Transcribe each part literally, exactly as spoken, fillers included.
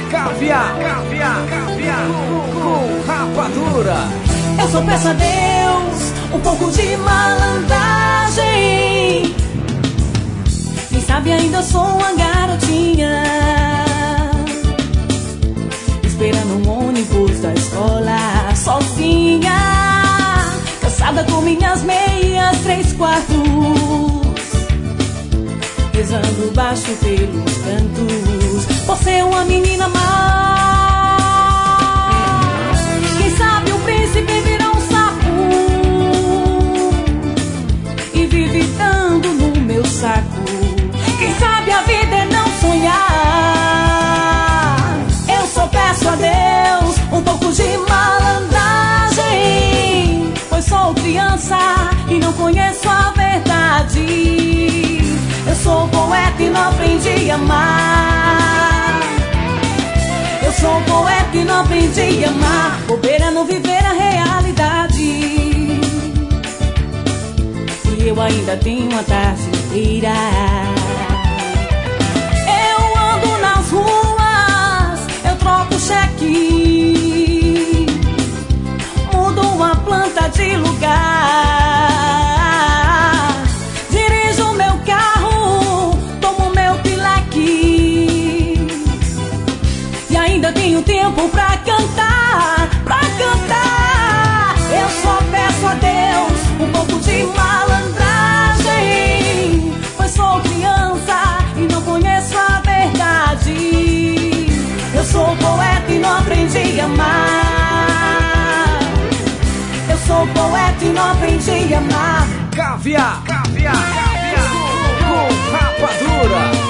Caviar, caviar, caviar com rapadura. Eu só peço a Deus um pouco de malandragem. Quem sabe ainda sou uma garotinha, esperando um ônibus da escola sozinha, cansada com minhas meias três quartos, rezando baixo pelos cantos, por ser uma menina má. Quem sabe o príncipe virá um sapo e vive dando no meu saco. Quem sabe a vida é não sonhar. Eu só peço a Deus um pouco de malandragem, pois sou criança e não conheço a verdade. Eu sou poeta e não aprendi a amar. Eu sou poeta e não aprendi a amar. Bobeira não viver a realidade. E eu ainda tenho uma tarde inteira. Eu ando nas ruas, eu troco cheque, mudo uma planta de lugar, dirijo meu carro, tomo meu pileque, e ainda tenho tempo pra cantar, pra cantar. Eu só peço a Deus um pouco de malandragem, pois sou criança e não conheço a verdade. Eu sou poeta e não aprendi a amar. Eu sou poeta e não aprendi a amar. Caviar, caviar, caviar com rapadura.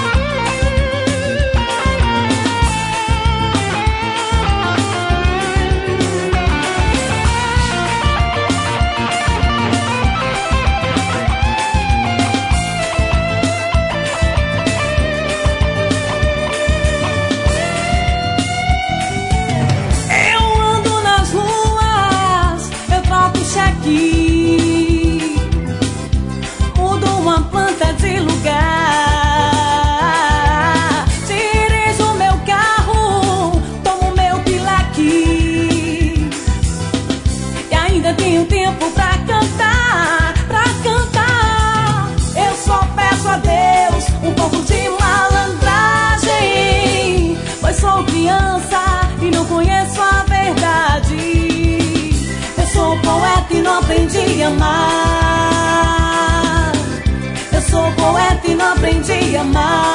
Mudo uma planta de lugar, dirijo meu carro, tomo meu pileque, e ainda tenho tempo pra cantar, pra cantar. Eu só peço a Deus um pouco de malandragem, pois sou criança e não conheço a verdade. Eu sou poeta e não aprendi a amar. Eu sou poeta e não aprendi a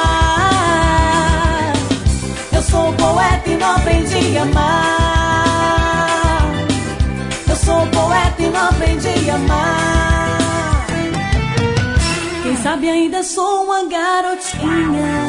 amar. Eu sou poeta e não aprendi a amar. Eu sou poeta e não aprendi a amar. Quem sabe ainda sou uma garotinha.